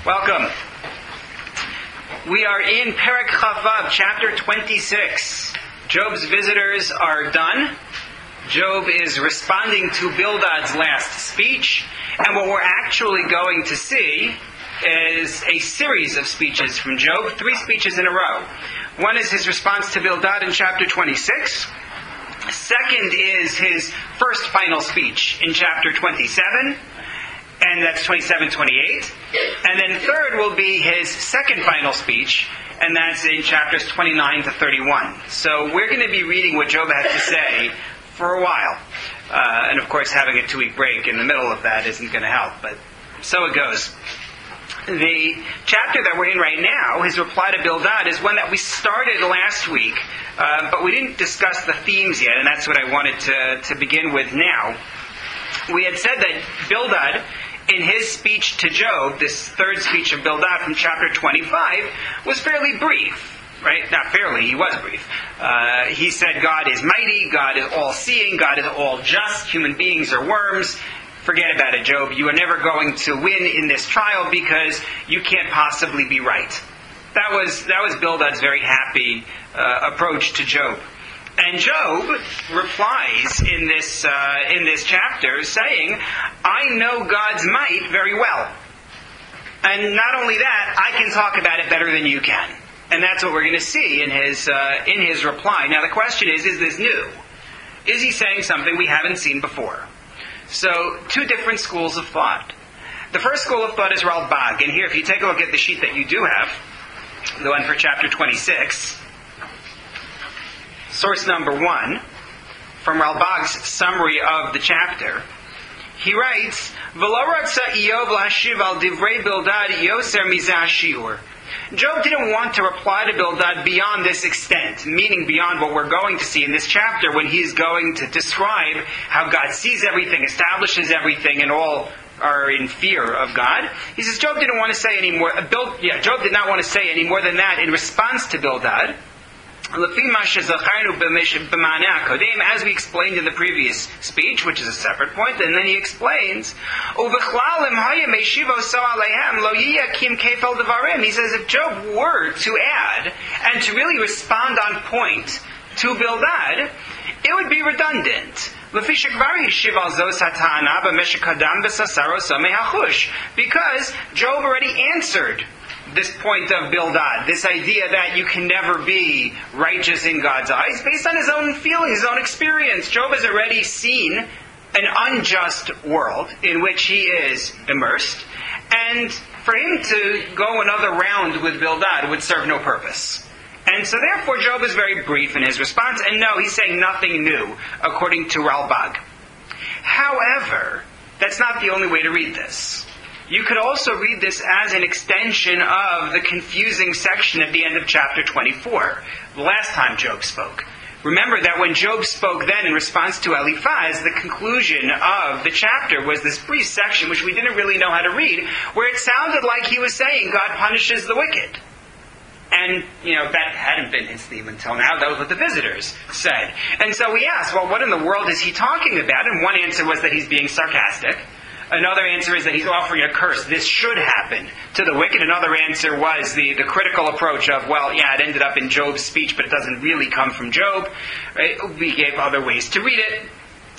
Welcome. We are in Perek Chavav, chapter 26. Job's visitors are done. Job is responding to Bildad's last speech, and what we're actually going to see is a series of speeches from Job, 3 speeches in a row. One is his response to Bildad in chapter 26. Second is his first final speech in chapter 27, and that's 27, 28. And then third will be his second final speech, and that's in chapters 29 to 31. So we're going to be reading what Job has to say for a while. And of course, having a 2-week break in the middle of that isn't going to help, but so it goes. The chapter that we're in right now, his reply to Bildad, is one that we started last week, but we didn't discuss the themes yet, and that's what I wanted to begin with now. We had said that Bildad, in his speech to Job, this third speech of Bildad from chapter 25, was fairly brief. Right? Not fairly, he was brief. He said God is mighty, God is all-seeing, God is all-just, human beings are worms. Forget about it, Job. You are never going to win in this trial because you can't possibly be right. That was Bildad's very happy approach to Job. And Job replies in this chapter saying, I know God's might very well. And not only that, I can talk about it better than you can. And that's what we're going to see in his reply. Now the question is this new? Is he saying something we haven't seen before? So, 2 different schools of thought. The first school of thought is Ralbag. And here, if you take a look at the sheet that you do have, the one for chapter 26, source number 1, from Ralbag's summary of the chapter, he writes, V'lo ratza Iyov lahashiv al divrei Bildad yoser mizeh shiur. Job didn't want to reply to Bildad beyond this extent, meaning beyond what we're going to see in this chapter when he's going to describe how God sees everything, establishes everything, and all are in fear of God. He says Job didn't want to say any more. Job did not want to say any more than that in response to Bildad. As we explained in the previous speech, which is a separate point, and then he explains, he says if Job were to add, and to really respond on point to Bildad, it would be redundant. Because Job already answered this point of Bildad, this idea that you can never be righteous in God's eyes, based on his own feelings, his own experience. Job has already seen an unjust world in which he is immersed, and for him to go another round with Bildad would serve no purpose. And so therefore Job is very brief in his response, and no, he's saying nothing new, according to Ralbag. However, that's not the only way to read this. You could also read this as an extension of the confusing section at the end of chapter 24, the last time Job spoke. Remember that when Job spoke then in response to Eliphaz, the conclusion of the chapter was this brief section which we didn't really know how to read, where it sounded like he was saying God punishes the wicked. And, that hadn't been his theme until now. That was what the visitors said. And so we asked, well, what in the world is he talking about? And one answer was that he's being sarcastic. Another answer is that he's offering a curse. This should happen to the wicked. Another answer was the critical approach of, it ended up in Job's speech, but it doesn't really come from Job. Right? We gave other ways to read it.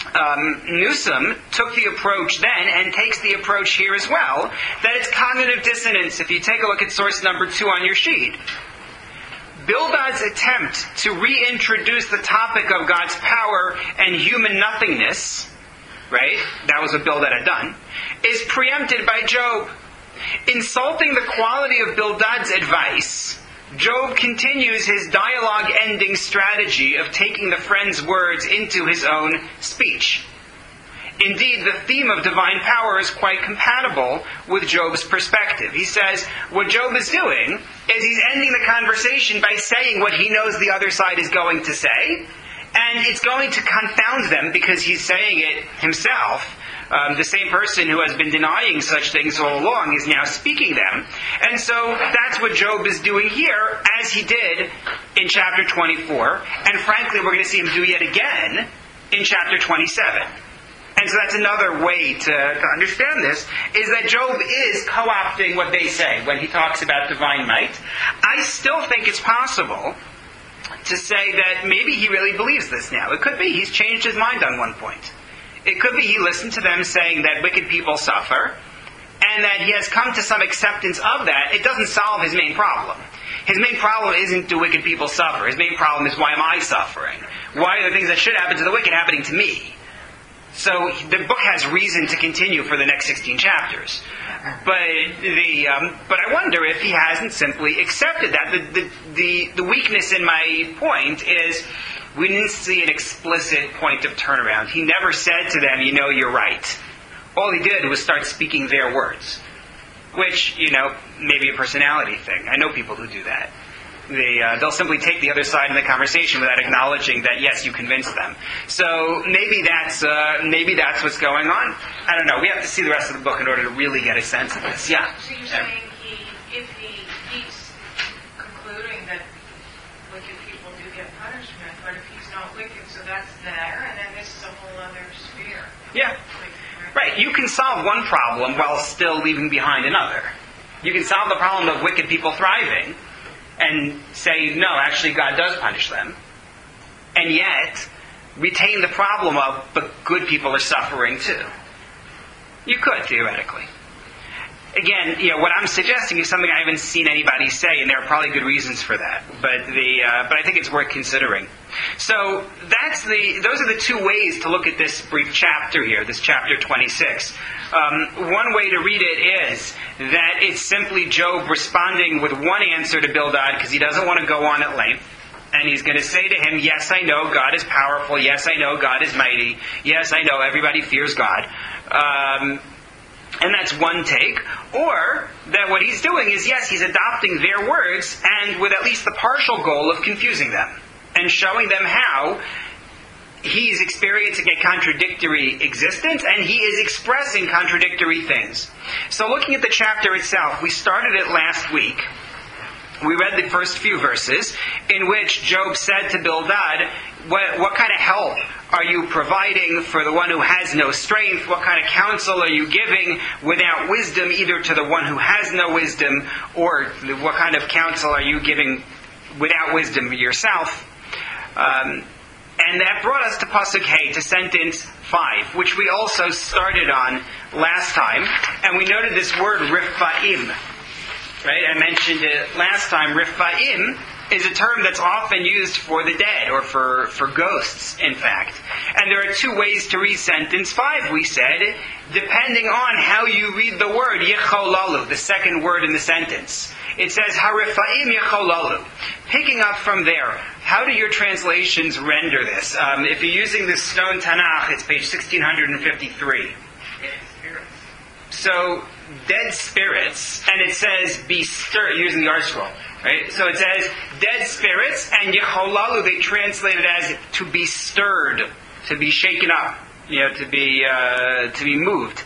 Newsom took the approach then, and takes the approach here as well, that it's cognitive dissonance. If you take a look at source number 2 on your sheet, Bildad's attempt to reintroduce the topic of God's power and human nothingness, right? That was what Bildad had done, is preempted by Job. Insulting the quality of Bildad's advice, Job continues his dialogue-ending strategy of taking the friend's words into his own speech. Indeed, the theme of divine power is quite compatible with Job's perspective. He says what Job is doing is he's ending the conversation by saying what he knows the other side is going to say, and it's going to confound them because he's saying it himself. The same person who has been denying such things all along is now speaking them. And so that's what Job is doing here, as he did in chapter 24. And frankly, we're going to see him do yet again in chapter 27. And so that's another way to understand this, is that Job is co-opting what they say when he talks about divine might. I still think it's possible to say that maybe he really believes this now. It could be he's changed his mind on one point. It could be he listened to them saying that wicked people suffer, and that he has come to some acceptance of that. It doesn't solve his main problem. His main problem isn't do wicked people suffer. His main problem is why am I suffering? Why are the things that should happen to the wicked happening to me? So the book has reason to continue for the next 16 chapters. But I wonder if he hasn't simply accepted that. The weakness in my point is we didn't see an explicit point of turnaround. He never said to them, you're right. All he did was start speaking their words. Which, maybe a personality thing. I know people who do that. They'll simply take the other side in the conversation without acknowledging that, yes, you convinced them. So maybe that's what's going on. I don't know. We have to see the rest of the book in order to really get a sense of this. Yeah. So you're saying if he keeps concluding that wicked people do get punishment, but if he's not wicked, so that's there, and then this is a whole other sphere. Yeah. Right. You can solve one problem while still leaving behind another. You can solve the problem of wicked people thriving and say, no, actually God does punish them. And yet, retain the problem of, but good people are suffering too. You could, theoretically. Again, what I'm suggesting is something I haven't seen anybody say, and there are probably good reasons for that. But I think it's worth considering. So those are the two ways to look at this brief chapter here, this chapter 26. One way to read it is that it's simply Job responding with one answer to Bildad because he doesn't want to go on at length. And he's going to say to him, yes, I know God is powerful. Yes, I know God is mighty. Yes, I know everybody fears God. And that's one take. Or that what he's doing is, yes, he's adopting their words and with at least the partial goal of confusing them and showing them how he's experiencing a contradictory existence and he is expressing contradictory things. So looking at the chapter itself, we started it last week. We read the first few verses in which Job said to Bildad, what kind of help are you providing for the one who has no strength? What kind of counsel are you giving without wisdom, either to the one who has no wisdom, or what kind of counsel are you giving without wisdom yourself? And that brought us to Pasuk Hey, to sentence 5, which we also started on last time. And we noted this word Riphaim. Right? I mentioned it last time. Riphaim is a term that's often used for the dead, or for ghosts, in fact. And there are two ways to read sentence 5, we said, depending on how you read the word Yecholalu, the second word in the sentence. It says, Harifaim Yecholalu. Picking up from there, how do your translations render this? If you're using the Stone Tanakh, it's page 1653. So, dead spirits, and it says, be stirred, using the art scroll. Right? So it says, dead spirits, and Yecholalu, they translate it as to be stirred, to be shaken up, to be moved.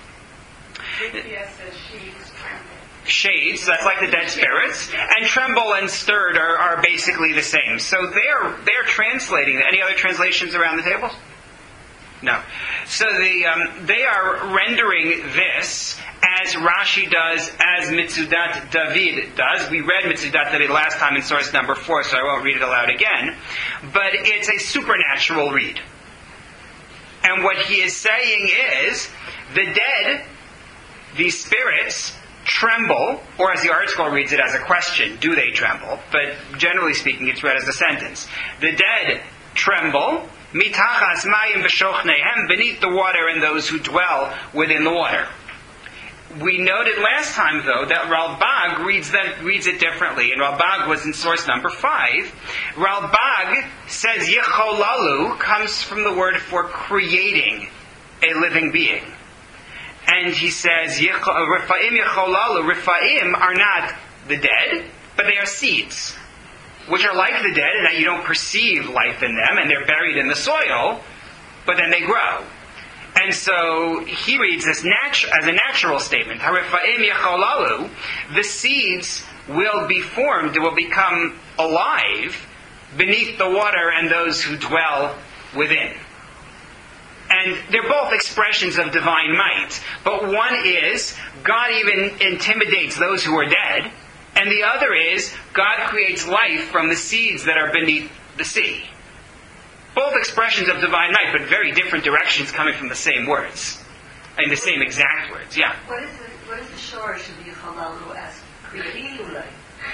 Shades, that's like the dead spirits, and tremble and stirred are basically the same. So they're translating. Any other translations around the table? No. So they are rendering this as Rashi does, as Mitzudat David does. We read Mitzudat David last time in source number 4, so I won't read it aloud again. But it's a supernatural read. And what he is saying is, the dead, these spirits, tremble, or as the art scroll reads it as a question, do they tremble? But generally speaking, it's read as a sentence. The dead tremble, mitachas mayim v'shochnehem, beneath the water and those who dwell within the water. We noted last time, though, that Ralbag reads it differently, and Ralbag was in source number 5. Ralbag says Yecholalu comes from the word for creating a living being. And he says, Riphaim Yecholalu, Riphaim are not the dead, but they are seeds, which are like the dead in that you don't perceive life in them, and they're buried in the soil, but then they grow. And so he reads this as a natural statement. Harifa'im Yecholalu, the seeds will be formed, will become alive beneath the water and those who dwell within. And they're both expressions of divine might. But one is, God even intimidates those who are dead. And the other is, God creates life from the seeds that are beneath the sea. Both expressions of divine might, but very different directions coming from the same words. And the same exact words, yeah. What is the shorish of Yechalalu as Chilulai?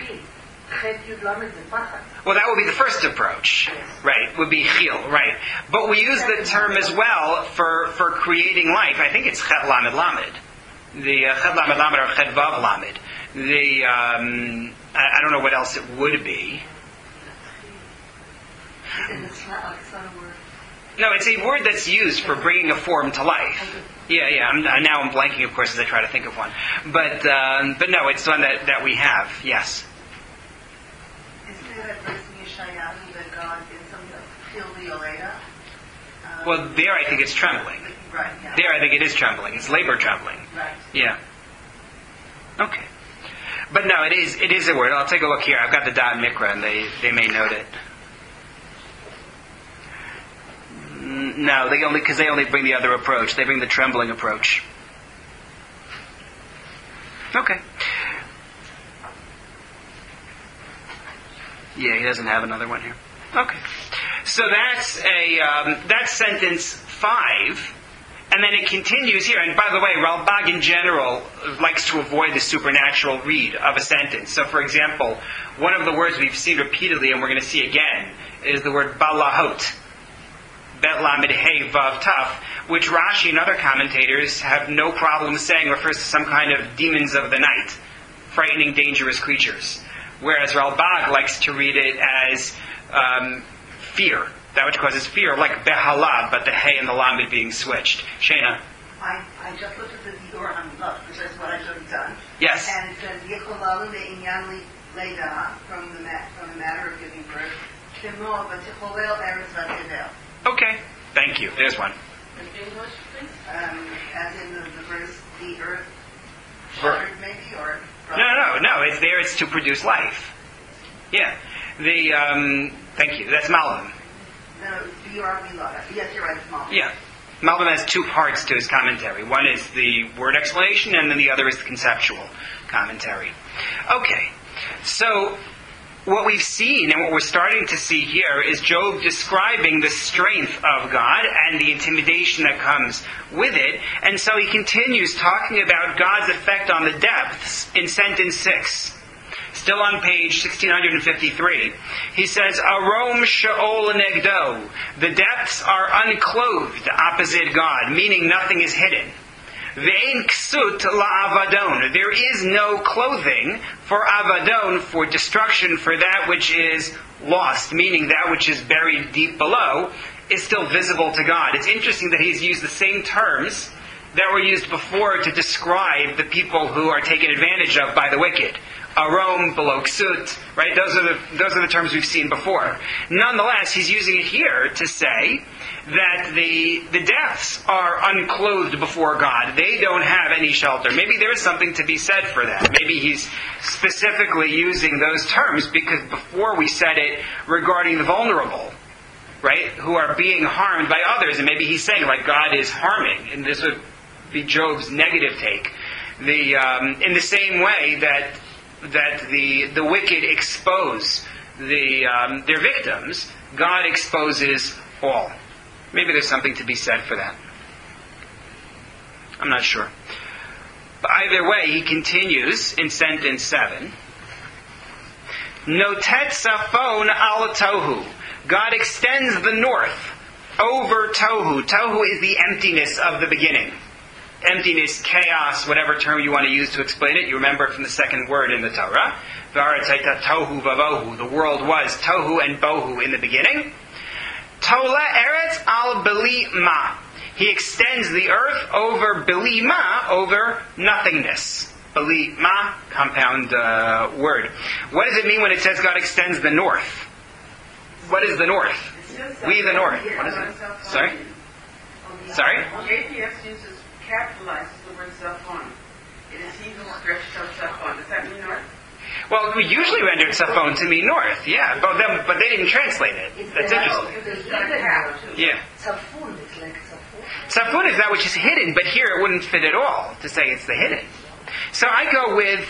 Well, that would be the first approach, right? Would be chil, right? But we use the term as well for creating life. I think it's chet lamed lamed. The chet lamed lamed or chet vav lamed. The I don't know what else it would be. No, it's a word that's used for bringing a form to life. Yeah. I'm blanking, of course, as I try to think of one. But no, it's one that we have. Yes. Isn't there that verse in Yeshayahu that God did something to kill the Oleda? Well, there I think it's trembling. Right. Yeah. There I think it is trembling. It's labor trembling. Right. Yeah. Okay. But no, it is a word. I'll take a look here. I've got the Da'at Mikra, and they may note it. No, they only bring the other approach. They bring the trembling approach. Okay. Yeah, he doesn't have another one here. Okay. So that's sentence 5. And then it continues here. And by the way, Ralbag in general likes to avoid the supernatural read of a sentence. So for example, one of the words we've seen repeatedly, and we're going to see again, is the word balahot. Bet lamed hey vav taf, which Rashi and other commentators have no problem saying refers to some kind of demons of the night, frightening, dangerous creatures. Whereas Ralbag likes to read it as fear, that which causes fear, like behalad, but the hey and the lamed being switched. Shana? I just looked at the Dior Hamilach, which is what I should have done. Yes. And it says Yecholalu le'inyan le'da, from the matter of giving birth, kimo v'tichovel eretz v'tidel. Okay, thank you. There's one. In English, please? As in the verse, the earth shattered maybe, or... No. It's there. It's to produce life. Yeah. Thank you. That's Malbim. No, Dior Hamilach. Yes, you're right, it's Malbim. Yeah. Malbim has 2 parts to his commentary. One is the word explanation, and then the other is the conceptual commentary. Okay. So, what we've seen and what we're starting to see here is Job describing the strength of God and the intimidation that comes with it. And so he continues talking about God's effect on the depths in sentence 6. Still on page 1653. He says, Arom Sheol Negdo. The depths are unclothed opposite God, meaning nothing is hidden. Ve'en ksut la'avadon. There is no clothing for avadon, for destruction, for that which is lost, meaning that which is buried deep below is still visible to God. It's interesting that he's used the same terms that were used before to describe the people who are taken advantage of by the wicked. Arom, below ksut, right? Those are the terms we've seen before. Nonetheless, he's using it here to say that the depths are unclothed before God. They don't have any shelter. Maybe there's something to be said for that. Maybe he's specifically using those terms because before we said it regarding the vulnerable, right, who are being harmed by others, and maybe he's saying like God is harming, and this would be Job's negative take. In the same way that the wicked expose their victims, God exposes all. Maybe there's something to be said for that. I'm not sure. But either way, he continues in sentence 7. Notet safon al tohu. God extends the north over tohu. Tohu is the emptiness of the beginning. Emptiness, chaos, whatever term you want to use to explain it. You remember it from the second word in the Torah. V'aretz hayta tohu vavohu. The world was tohu and bohu in the beginning. Tola eretz al beli ma. He extends the earth over beli ma, over nothingness. Beli ma, compound word. What does it mean when it says God extends the north? What is the north? We the north. What is it? Sorry? JPS capitalizes the word Zaphon. It is he who stretched out Zaphon. Does that mean north? Well, we usually rendered Saphon to mean north, yeah, but they didn't translate it. That's interesting. Yeah. Safun is like Safun. Tzafun is that which is hidden, but here it wouldn't fit at all to say it's the hidden. So I go with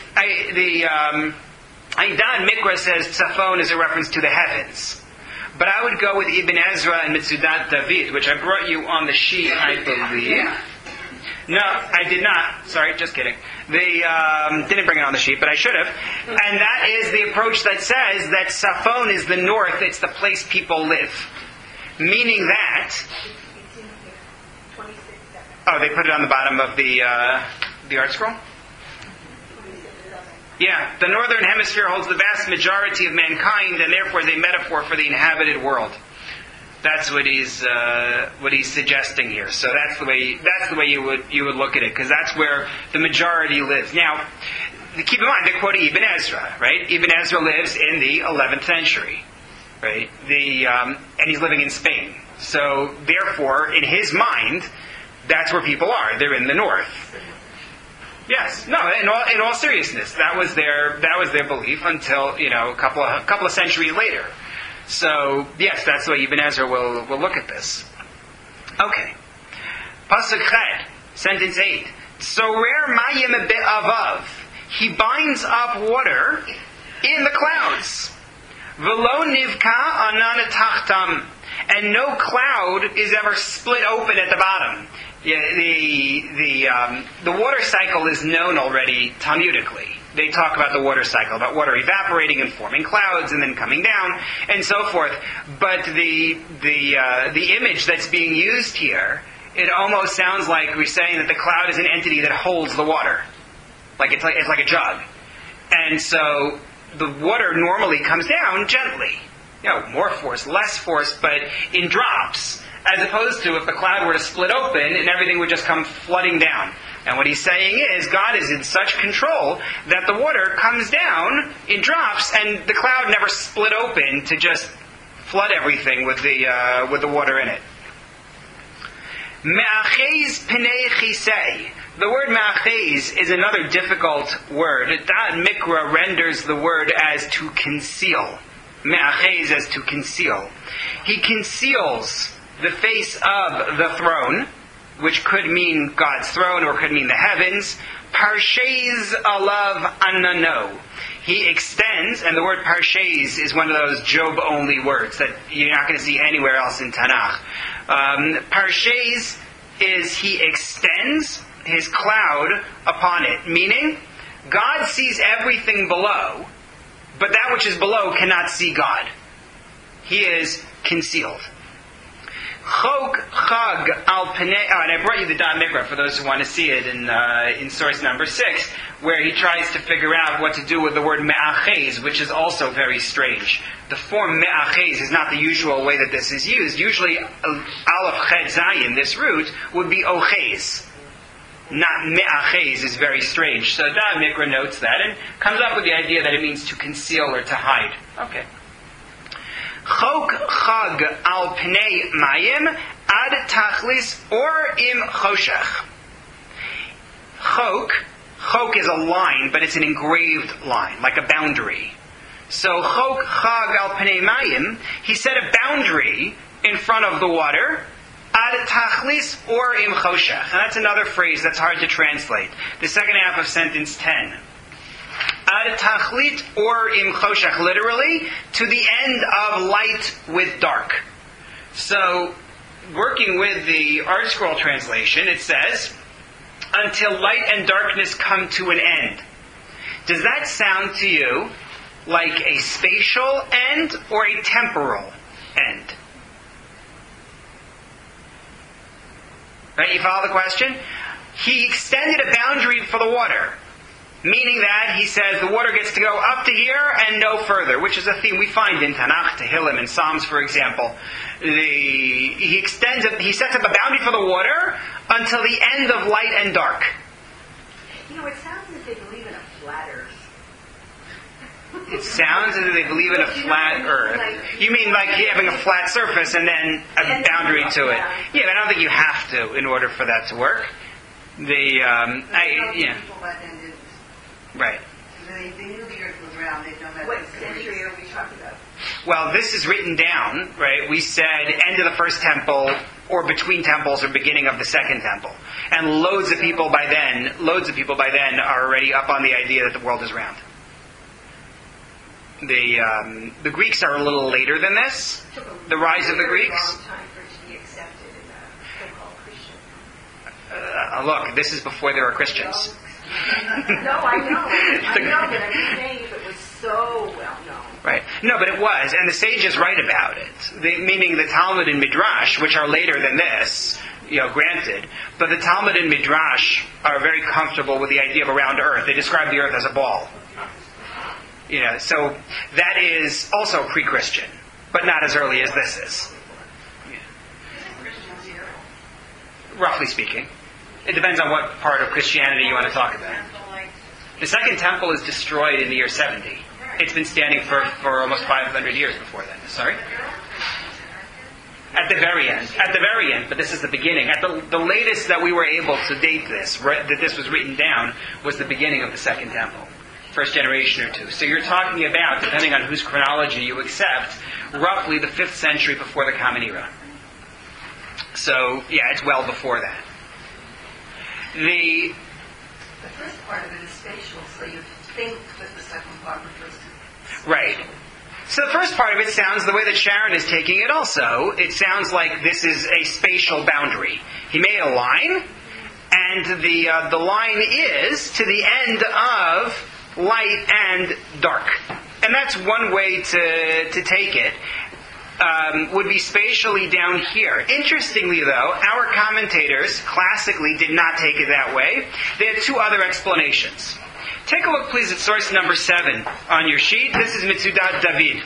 Aidan Mikra says Tzafon is a reference to the heavens. But I would go with Ibn Ezra and Mitzudat David, which I brought you on the sheet, I believe. No, I did not. Sorry, just kidding. They didn't bring it on the sheet, but I should have. And that is the approach that says that Safon is the north, it's the place people live. Meaning that... Oh, they put it on the bottom of the art scroll? Yeah, the northern hemisphere holds the vast majority of mankind, and therefore is a metaphor for the inhabited world. That's what he's suggesting here. So that's the way you would look at it, because that's where the majority lives. Now, keep in mind they're quoting Ibn Ezra, right? Ibn Ezra lives in the 11th century, right? And he's living in Spain. So therefore, in his mind, that's where people are. They're in the north. Yes, no. In all seriousness, that was their belief until a couple of centuries later. So yes, that's the way Ibn Ezra will look at this. Okay, Pasuk Ched, sentence 8. Sorer mayim be'avav. He binds up water in the clouds. V'lo nivka anan tachtam. And no cloud is ever split open at the bottom. The water cycle is known already Talmudically. They talk about the water cycle, about water evaporating and forming clouds and then coming down and so forth. But the image that's being used here, it almost sounds like we're saying that the cloud is an entity that holds the water, like it's like a jug. And so the water normally comes down gently, more force, less force, but in drops. As opposed to if the cloud were to split open and everything would just come flooding down. And what he's saying is God is in such control that the water comes down in drops and the cloud never split open to just flood everything with the water in it. Me'achez pnei chisei. The word me'achez is another difficult word. Da'at Mikra renders the word as to conceal. Me'achez as to conceal. He conceals the face of the throne, which could mean God's throne or could mean the heavens. Parshez alav anano. He extends, and the word parshez is one of those Job-only words that you're not going to see anywhere else in Tanakh. Parshez is he extends his cloud upon it, meaning God sees everything below, but that which is below cannot see God. He is concealed. Chok chag al panei. And I brought you the Da'at Mikra for those who want to see it in source number 6, where he tries to figure out what to do with the word me'achez, which is also very strange. The form me'achez is not the usual way that this is used. Usually, aleph chet zayin, this root, would be ochez. Not me'achez is very strange. So Da'at Mikra notes that and comes up with the idea that it means to conceal or to hide. Okay. Chok chag al pnei mayim ad tachlis or im choshech. Chok is a line, but it's an engraved line, like a boundary. So chok chag al pnei mayim, he set a boundary in front of the water, ad tachlis or im choshech. And that's another phrase that's hard to translate. The second half of sentence 10. Ad tachlit or im choshech, literally, to the end of light with dark. So, working with the Art Scroll translation, it says, until light and darkness come to an end. Does that sound to you like a spatial end or a temporal end? Right, you follow the question? He extended a boundary for the water. Meaning that, he says, the water gets to go up to here and no further, which is a theme we find in Tanakh, Tehillim, and Psalms, for example. He sets up a boundary for the water until the end of light and dark. It sounds as if they believe in a flat earth. It sounds as if they believe in a flat earth. You mean like having a flat surface and then a boundary to it? Yeah, but I don't think you have to in order for that to work. Right. They knew the earth was round. They don't know What century are we talking about? Well, this is written down, right? We said end of the first temple, or between temples or beginning of the second temple. And loads of people by then are already up on the idea that the world is round. The Greeks are a little later than this. The rise of the Greeks. Long time for it to be accepted in the so-called Christian. Look, this is before there are Christians. No, I know, but I'm just saying if it was so well known. Right. No, but it was, and the sages write about it. Meaning the Talmud and Midrash, which are later than this, granted, but the Talmud and Midrash are very comfortable with the idea of a round earth. They describe the earth as a ball. So that is also pre-Christian, but not as early as this is. Roughly speaking. It depends on what part of Christianity you want to talk about. The second temple is destroyed in the year 70. It's been standing for almost 500 years before then. Sorry? At the very end, but this is the beginning. At the latest that we were able to date this, that this was written down, was the beginning of the second temple. First generation or two. So you're talking about, depending on whose chronology you accept, roughly the 5th century before the Common Era. So, it's well before that. The first part of it is spatial, so you think that the second part refers to... Right. So the first part of it sounds the way that Sharon is taking it also. It sounds like this is a spatial boundary. He made a line, and the line is to the end of light and dark. And that's one way to take it. Would be spatially down here. Interestingly, though, our commentators classically did not take it that way. They had two other explanations. Take a look, please, at source number 7 on your sheet. This is Mitzudat David.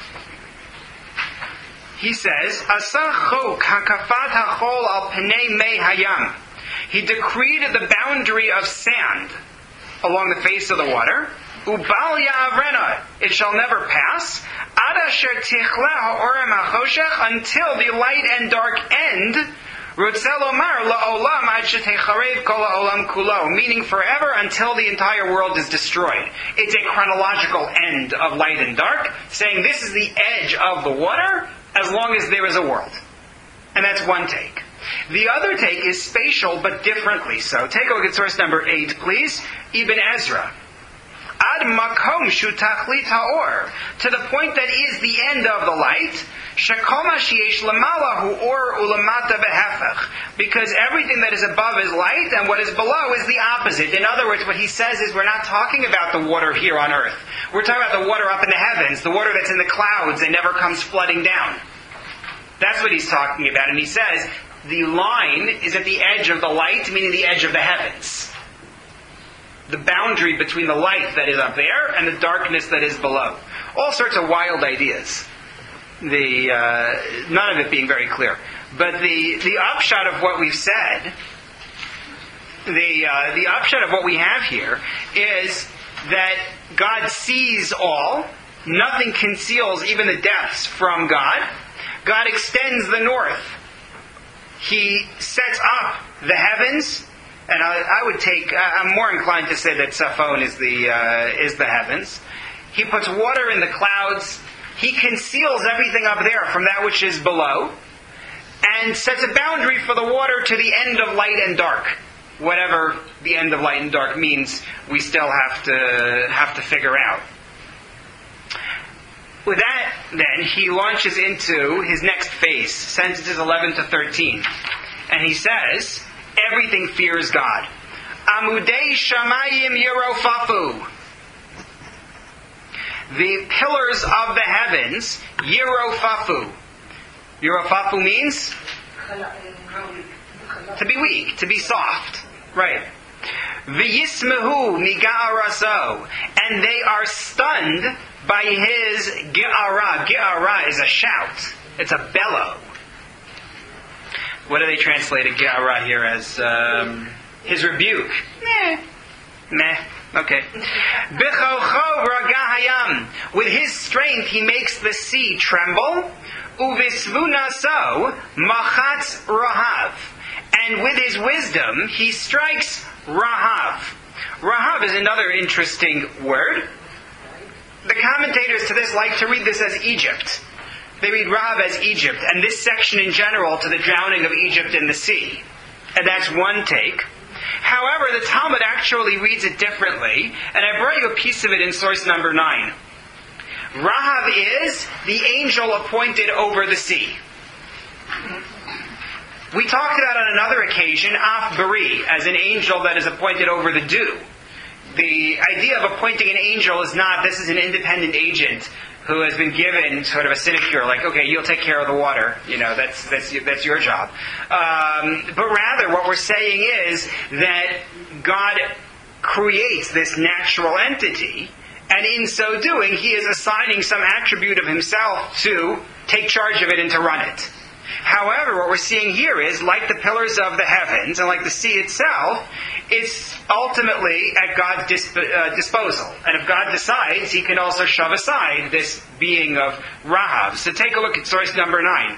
He says, Asa chok hakafat hachol al penei mei hayam. He decreed the boundary of sand along the face of the water. Ubal ya'avrena, it shall never pass. Ad asher tichle ha'orem ha'choshech, until the light and dark end. Rutzeh lomar la'olam ad shetecharev kol ha'olam kulo, meaning forever until the entire world is destroyed. It's a chronological end of light and dark, saying this is the edge of the water as long as there is a world. And that's one take. The other take is spatial, but differently so. Take a look at source number 8, please. Ibn Ezra. Ad makom shu tachlit ha'or, to the point that is the end of the light. Shekoma sheyesh lamala hu or ulamata behefech, because everything that is above is light, and what is below is the opposite. In other words, what he says is we're not talking about the water here on earth. We're talking about the water up in the heavens, the water that's in the clouds and never comes flooding down. That's what he's talking about. And he says the line is at the edge of the light, meaning the edge of the heavens. The boundary between the light that is up there and the darkness that is below. All sorts of wild ideas. None of it being very clear. But the upshot of what we've said, the upshot of what we have here is that God sees all. Nothing conceals even the depths from God. God extends the north. He sets up the heavens. And I'm more inclined to say that Safon is the heavens. He puts water in the clouds. He conceals everything up there from that which is below, and sets a boundary for the water to the end of light and dark. Whatever the end of light and dark means, we still have to figure out. With that, then, he launches into his next phase, sentences 11 to 13. And he says, everything fears God. Amudei shamayim yerofafu. The pillars of the heavens, yerofafu. Yerofafu means? To be weak, to be soft. Right. V'yismehu miga'araso. And they are stunned by his ge'ara. Ge'ara is a shout. It's a bellow. What do they translate a ge'ara here as? His rebuke. Meh. Okay. B'chocho ragahayam. With his strength he makes the sea tremble. Uvisvunaso machatz rahav. And with his wisdom he strikes Rahav. Rahav is another interesting word. The commentators to this like to read this as Egypt. they read Rahav as Egypt, and this section in general to the drowning of Egypt in the sea. And that's one take. However, the Talmud actually reads it differently, and I brought you a piece of it in source number 9. Rahav is the angel appointed over the sea. We talked about on another occasion, Af Bari, as an angel that is appointed over the dew. The idea of appointing an angel is not, this is an independent agent who has been given sort of a sinecure, like, okay, you'll take care of the water, that's your job. But rather, what we're saying is that God creates this natural entity, and in so doing, He is assigning some attribute of Himself to take charge of it and to run it. However, what we're seeing here is, like the pillars of the heavens and like the sea itself, it's ultimately at God's disposal. And if God decides, He can also shove aside this being of Rahav. So take a look at source number 9.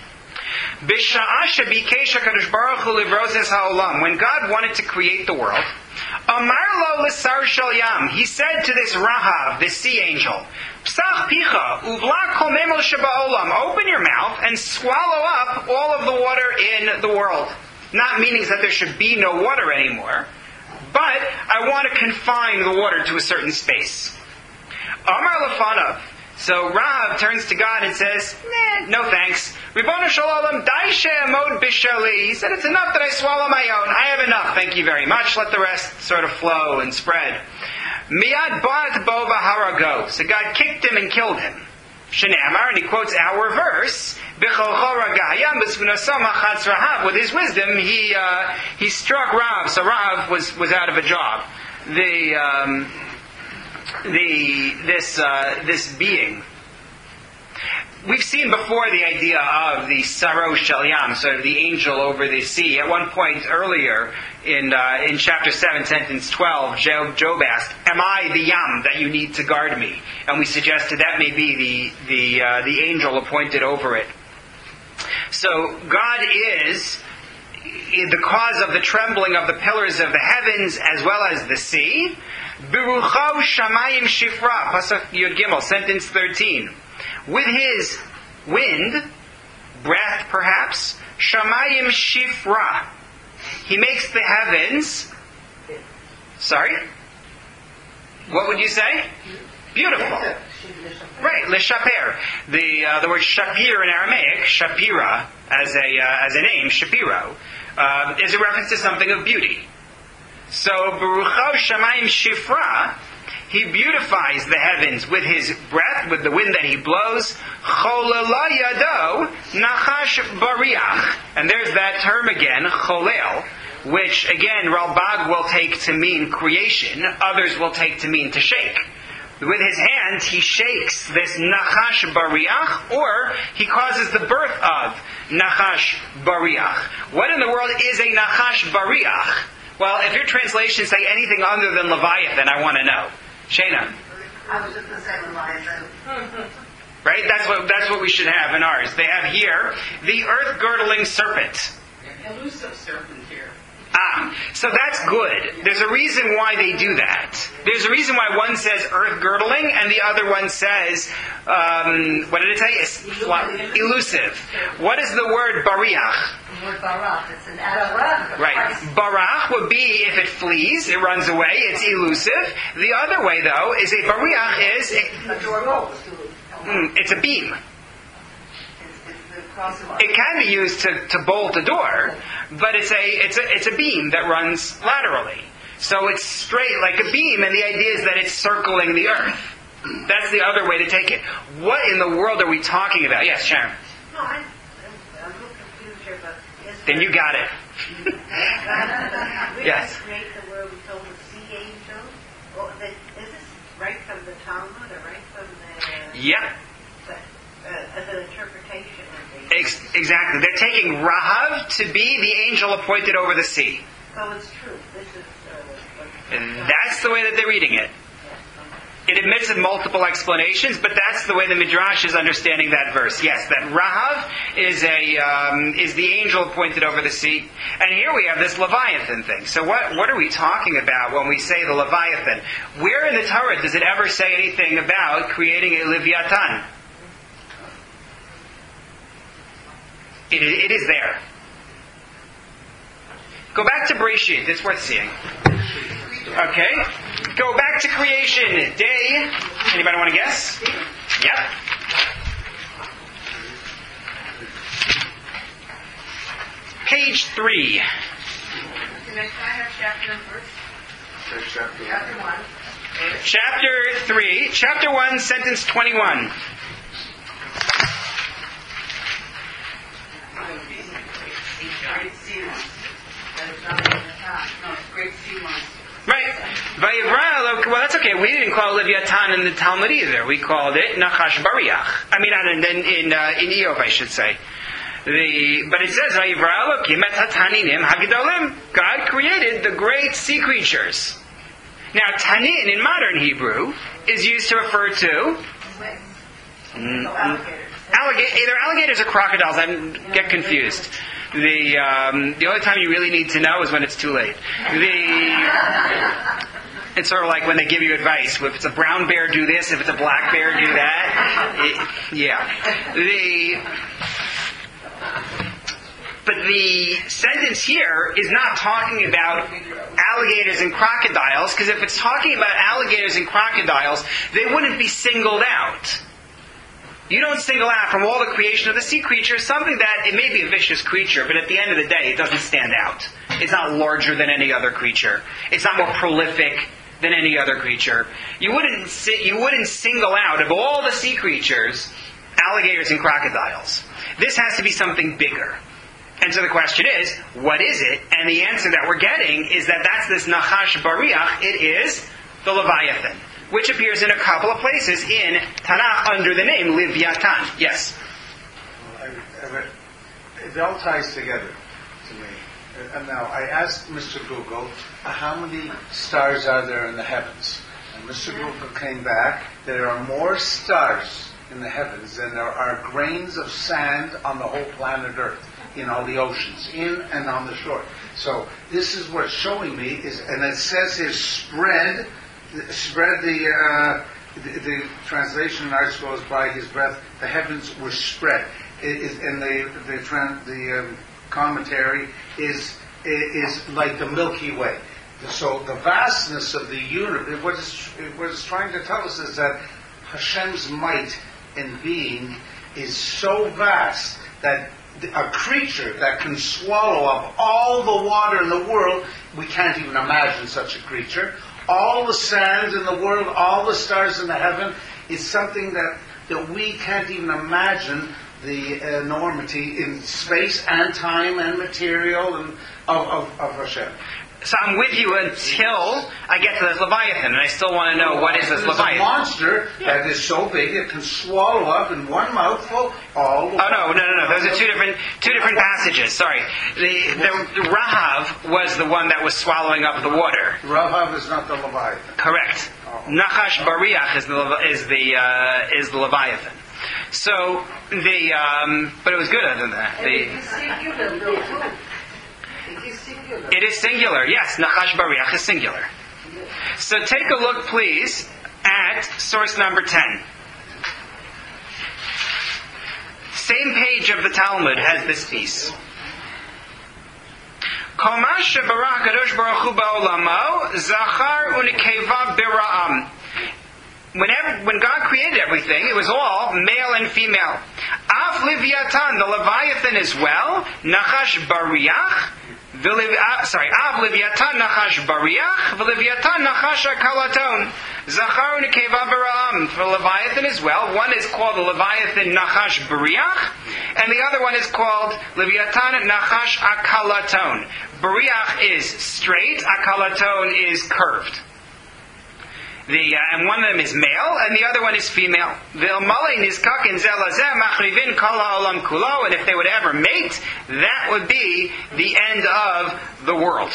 When God wanted to create the world, Amar lo l'sar shel yam, He said to this Rahav, this sea angel, Psach picha, uvla kol memel sheba'olam, open your mouth and swallow up all of the water in the world. Not meaning that there should be no water anymore, but I want to confine the water to a certain space. Amar lefanav, so Rahav turns to God and says, no thanks. Ribono shel olam, dai she'amod b'shali. He said, it's enough that I swallow my own. I have enough, thank you very much. Let the rest sort of flow and spread. Miyad ba'at bo v'harago. So God kicked him and killed him. Shenamar, and he quotes our verse, with his wisdom, he struck Rahav, so Rahav was out of a job. This being. We've seen before the idea of the Saro Shel Yam, sort of the angel over the sea. At one point earlier in chapter 7, sentence 12, Job asked, "Am I the Yam that you need to guard me?" And we suggested that may be the angel appointed over it. So God is the cause of the trembling of the pillars of the heavens as well as the sea. Birucho shamayim shifra, pasuk Yud Gimel, sentence 13. With his wind, breath perhaps, shamayim shifra, He makes the heavens. Sorry? What would you say? Beautiful. Right, l'shaper. The word shapir in Aramaic, shapira, as a name, Shapiro, is a reference to something of beauty. So, Barucho Shamayim Shifra, He beautifies the heavens with His breath, with the wind that He blows. Cholala yado nachash bariach. And there's that term again, cholel, which again Ralbag will take to mean creation, others will take to mean to shake. With his hand, he shakes this nachash bariach, or he causes the birth of nachash bariach. What in the world is a nachash bariach? Well, if your translations say anything other than Leviathan, I want to know. Shana. I was just going to say Leviathan. Right? That's what we should have in ours. They have here the earth-girdling serpent. Elusive serpent here. So that's good. There's a reason why they do that. There's a reason why one says earth-girdling and the other one says, what did it say? Elusive. What is the word bariach? The word barach, it's an adjective. Right. Barach would be if it flees, it runs away, it's elusive. The other way, though, is a bariach is... it's a beam. It can be used to bolt a door, but it's a beam that runs laterally. So it's straight like a beam, and the idea is that it's circling the earth. That's the other way to take it. What in the world are we talking about? Yes, Sharon. No, I'm a little confused here, but... Then you got it. Yes. Create the word we told the sea angel? Well, is this right from the Talmud or right from the... Yep. As an interpretation of the... Exactly. They're taking Rahav to be the angel appointed over the sea. So it's true. This is... And that's the way that they're reading it. It admits of multiple explanations, but that's the way the Midrash is understanding that verse. Yes, that Rahav is the angel appointed over the sea. And here we have this Leviathan thing. So what are we talking about when we say the Leviathan? Where in the Torah does it ever say anything about creating a Leviathan? It is there. Go back to Bereshit. It's worth seeing. Okay. Go back to creation. Day. Anybody want to guess? Yep. Page 3. Can I have chapter and verse? Chapter 1. Chapter 3. Chapter 1, sentence 21. Great sea monster. No, great sea monster. Right. Vayivra, well, that's okay. We didn't call it Leviathan in the Talmud either. We called it Nachash Bariach. I mean, in Eov, I should say. But it says, Vayivra Elokim et hataninim hagedolim. God created the great sea creatures. Now, tanin in modern Hebrew is used to refer to either alligators or crocodiles. I get confused. The only time you really need to know is when it's too late. It's sort of like when they give you advice. If it's a brown bear, do this. If it's a black bear, do that. But the sentence here is not talking about alligators and crocodiles, because if it's talking about alligators and crocodiles, they wouldn't be singled out. You don't single out from all the creation of the sea creatures something that, it may be a vicious creature, but at the end of the day, it doesn't stand out. It's not larger than any other creature. It's not more prolific than any other creature. You wouldn't single out, of all the sea creatures, alligators and crocodiles. This has to be something bigger. And so the question is, what is it? And the answer that we're getting is that that's this Nachash Bariach. It is the Leviathan, which appears in a couple of places in Tanakh under the name Leviathan. Yes? It all ties together to me. And now, I asked Mr. Google, how many stars are there in the heavens? And Mr. Google came back, there are more stars in the heavens than there are grains of sand on the whole planet Earth, in all the oceans, in and on the shore. So this is what's showing me, and it says here, spread the translation in our scrolls, by his breath the heavens were spread. And the commentary is like the Milky Way. So the vastness of the universe, what it's trying to tell us is that Hashem's might and being is so vast that a creature that can swallow up all the water in the world, we can't even imagine such a creature. All the sand in the world, all the stars in the heaven, is something that we can't even imagine the enormity in space and time and material and of Hashem. So I'm with you until I get to this Leviathan, and I still want to know what is this Leviathan. It's a monster that is so big it can swallow up in one mouthful all the water. Oh no! Those are two different passages. Sorry, the Rahav was the one that was swallowing up the water. Rahav is not the Leviathan. Correct. Nachash Bariach is the Leviathan. So but it was good other than that. It is singular, yes. Nachash Bariach is singular. So take a look, please, at source number 10. Same page of the Talmud has this piece. Kol ma shebarach Kadosh Baruch Hu ba'olamo, zachar u'nekeva bira'am. When God created everything, it was all male and female. Av Leviathan, the Leviathan as well, Nachash Bariach, Av Leviathan Nachash Bariach, Leviathan Nachash Akalaton, Zachar Nekeva Bara'am. For Leviathan as well, one is called the Leviathan Nachash Bariach, and the other one is called Leviathan Nachash Akalaton. Bariach is straight, Akalaton is curved. And one of them is male, and the other one is female. And if they would ever mate, that would be the end of the world.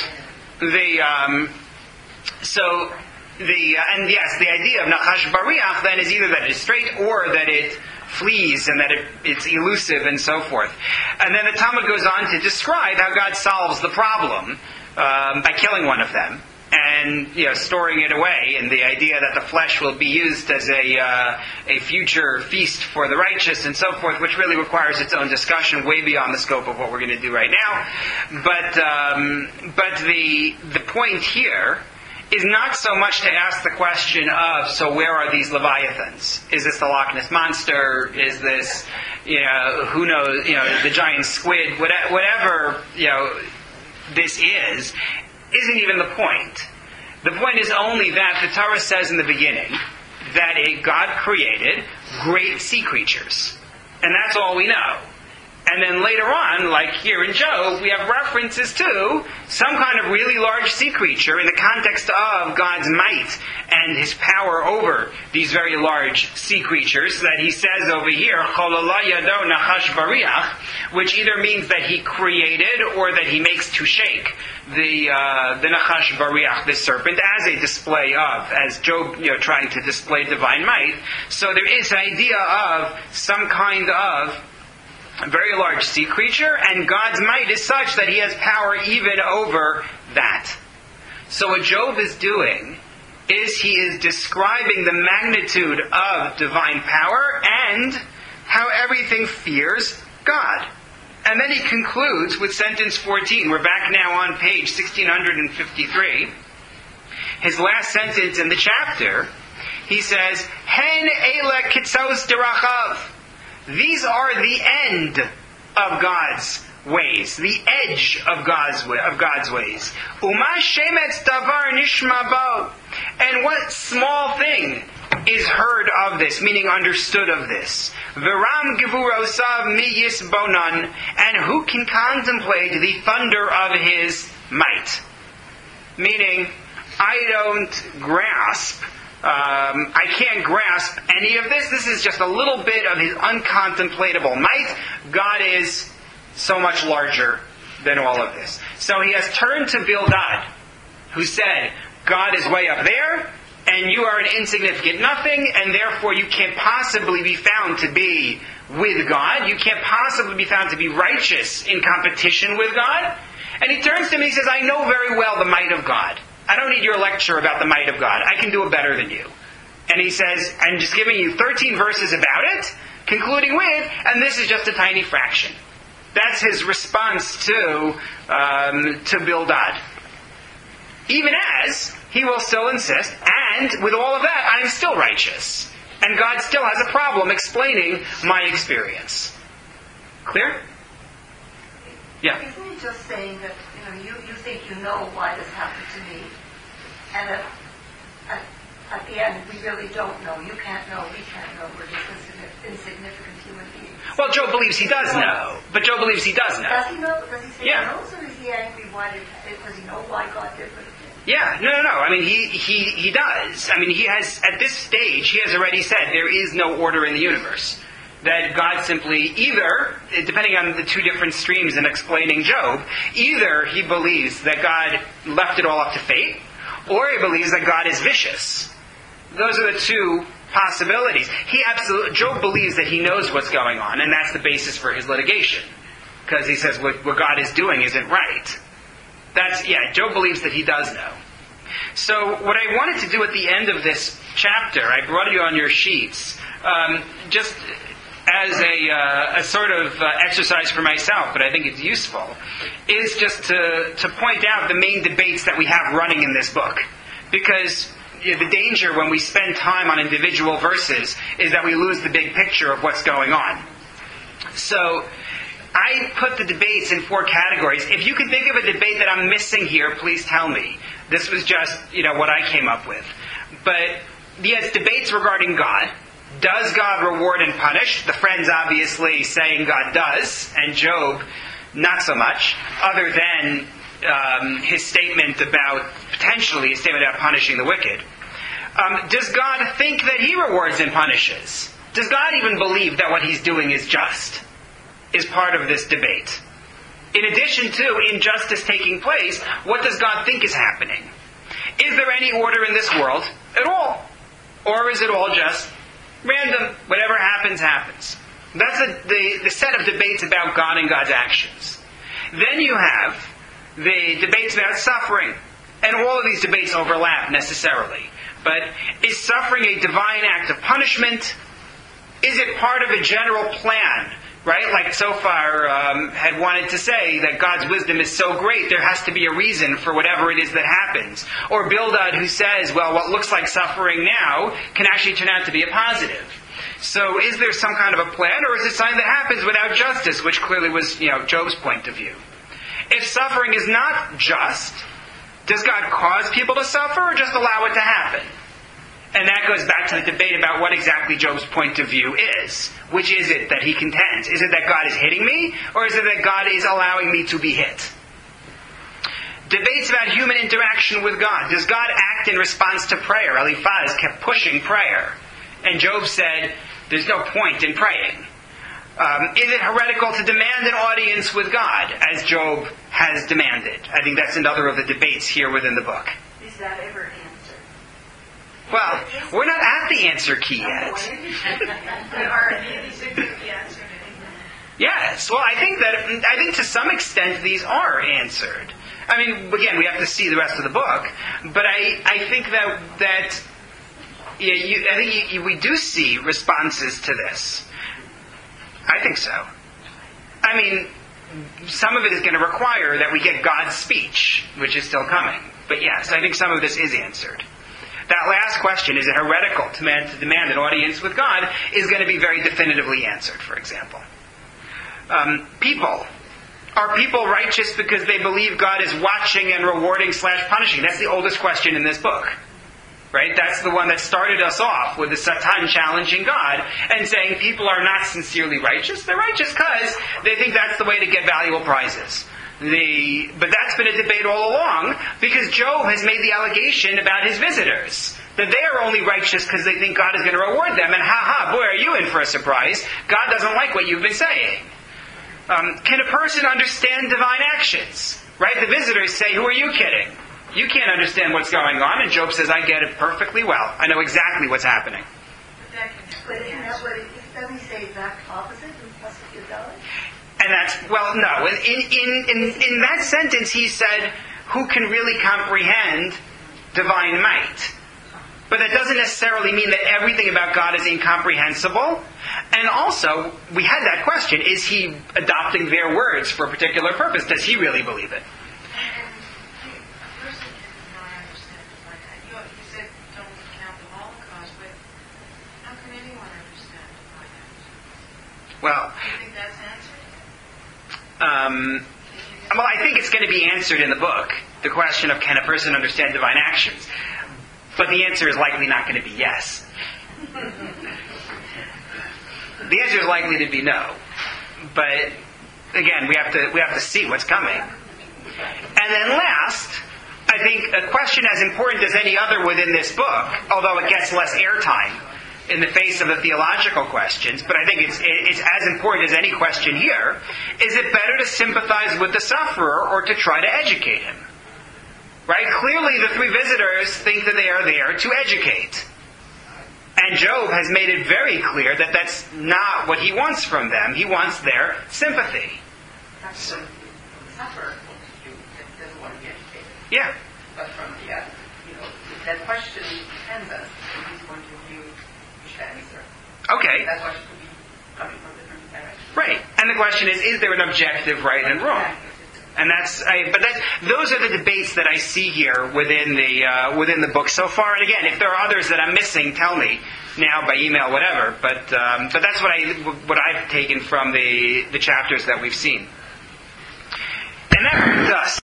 And yes, the idea of Nachash Bariach then is either that it is straight or that it flees and that it's elusive and so forth. And then the Talmud goes on to describe how God solves the problem by killing one of them. and storing it away, and the idea that the flesh will be used as a future feast for the righteous and so forth, which really requires its own discussion way beyond the scope of what we're going to do right now. But the point here is not so much to ask the question of, so where are these Leviathans? Is this the Loch Ness Monster? Is this, who knows, the giant squid? Whatever, this isn't even the point. The point is only that the Torah says in the beginning that God created great sea creatures. And that's all we know. And then later on, like here in Job, we have references to some kind of really large sea creature in the context of God's might and His power over these very large sea creatures that He says over here, Cholala yado nachash bariach, which either means that He created or that He makes to shake the nachash bariach, this serpent, as a display of, as Job trying to display divine might. So there is an idea of some kind of a very large sea creature, and God's might is such that He has power even over that. So what Job is doing is he is describing the magnitude of divine power and how everything fears God. And then he concludes with sentence 14. We're back now on page 1653. His last sentence in the chapter, he says, Hen ele kitzos derachav. These are the end of God's ways, the edge of God's ways. Uma shemetz davar nishma bo. And what small thing is heard of this, meaning understood of this? Viram gevurosav mi yisbonan. And who can contemplate the thunder of His might? Meaning, I don't grasp. I can't grasp any of this. This is just a little bit of His uncontemplatable might. God is so much larger than all of this. So he has turned to Bildad, who said, God is way up there, and you are an insignificant nothing, and therefore you can't possibly be found to be with God. You can't possibly be found to be righteous in competition with God. And he turns to him and he says, I know very well the might of God. I don't need your lecture about the might of God. I can do it better than you. And he says, I'm just giving you 13 verses about it, concluding with, and this is just a tiny fraction. That's his response to Bildad. Even as he will still insist, and with all of that, I'm still righteous. And God still has a problem explaining my experience. Clear? Yeah. Isn't he just saying that, you think you know why this happened to me, and at the end we really don't know. You can't know, we can't know. We're just insignificant human beings. Well, Job believes he does know. But Job believes he does know. Does he know? Does he say he Yeah. knows, or is he angry? Does he know why God did what he did? Yeah, no. I mean, he does. I mean, he has, at this stage, he has already said there is no order in the universe. That God simply, either, depending on the two different streams in explaining Job, either he believes that God left it all up to fate, or he believes that God is vicious. Those are the two possibilities. Job believes that he knows what's going on, and that's the basis for his litigation. Because he says what God is doing isn't right. Job believes that he does know. So what I wanted to do at the end of this chapter, I brought you on your sheets, just as a sort of exercise for myself, but I think it's useful, is just to point out the main debates that we have running in this book. Because the danger when we spend time on individual verses is that we lose the big picture of what's going on. So I put the debates in 4 categories. If you can think of a debate that I'm missing here, please tell me. This was just, what I came up with. But yes, debates regarding God. Does God reward and punish? The Friends obviously saying God does, and Job not so much, other than his statement about, potentially his statement about punishing the wicked. Does God think that He rewards and punishes? Does God even believe that what He's doing is just? Is part of this debate. In addition to injustice taking place, what does God think is happening? Is there any order in this world at all? Or is it all just random? Whatever happens, happens. That's the set of debates about God and God's actions. Then you have the debates about suffering And all of these debates overlap necessarily. But is suffering a divine act of punishment? Is it part of a general plan? Right? Like Zophar had wanted to say that God's wisdom is so great, there has to be a reason for whatever it is that happens. Or Bildad, who says, well, what looks like suffering now can actually turn out to be a positive. So is there some kind of a plan, or is it something that happens without justice, which clearly was, Job's point of view? If suffering is not just, does God cause people to suffer, or just allow it to happen? And that goes back to the debate about what exactly Job's point of view is. Which is it that he contends? Is it that God is hitting me, or is it that God is allowing me to be hit? Debates about human interaction with God. Does God act in response to prayer? Eliphaz kept pushing prayer. And Job said, there's no point in praying. Is it heretical to demand an audience with God, as Job has demanded? I think that's another of the debates here within the book. Is that ever answered? Well, we're not at the answer key yet. Yes, well, I think to some extent these are answered. I mean, again, we have to see the rest of the book, but I think that we do see responses to this. I think so. I mean, some of it is going to require that we get God's speech, which is still coming. But yes, I think some of this is answered. That last question, is it heretical to demand an audience with God, is going to be very definitively answered, for example. People. Are people righteous because they believe God is watching and rewarding / punishing? That's the oldest question in this book. Right? That's the one that started us off with the Satan challenging God and saying people are not sincerely righteous. They're righteous because they think that's the way to get valuable prizes. But that's been a debate all along because Job has made the allegation about his visitors. That they are only righteous because they think God is going to reward them. And boy, are you in for a surprise. God doesn't like what you've been saying. Can a person understand divine actions? Right? The visitors say, who are you kidding? You can't understand what's going on. And Job says, I get it perfectly well. I know exactly what's happening. But isn't that what doesn't he say exact opposite in Pasuk Yud? And that's, well, no. In that sentence, he said, who can really comprehend divine might? But that doesn't necessarily mean that everything about God is incomprehensible. And also, we had that question, is he adopting their words for a particular purpose? Does he really believe it? Well, do you think that's answered? Well, I think it's going to be answered in the book. The question of can a person understand divine actions? But the answer is likely not going to be yes. The answer is likely to be no. But again, we have to see what's coming. And then last, I think a question as important as any other within this book, although it gets less airtime in the face of the theological questions, but I think it's as important as any question here, is it better to sympathize with the sufferer or to try to educate him? Right? Clearly the three visitors think that they are there to educate. And Job has made it very clear that that's not what he wants from them. He wants their sympathy. So, sufferer doesn't want to be educated. Yeah. But from the, that question depends on he's going to view each answer. Okay. That question could be coming from different directions. Right. And the question is there an objective right and wrong? And those are the debates that I see here within the book so far. And again, if there are others that I'm missing, tell me now by email, whatever. But that's what I've taken from the chapters that we've seen. And that brings us